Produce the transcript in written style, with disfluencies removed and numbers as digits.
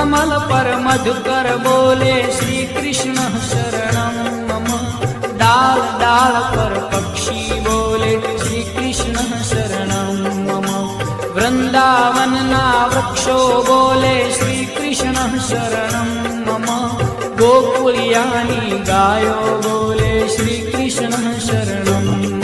कमल पर मधुकर बोले श्री कृष्ण शरणं मम। डाल डाल पर पक्षी बोले श्री कृष्ण शरणं मम। वृंदावन ना वृक्षो बोले श्री कृष्ण शरणं मम। गोकुल्यानी गायो बोले श्री कृष्ण शरणं।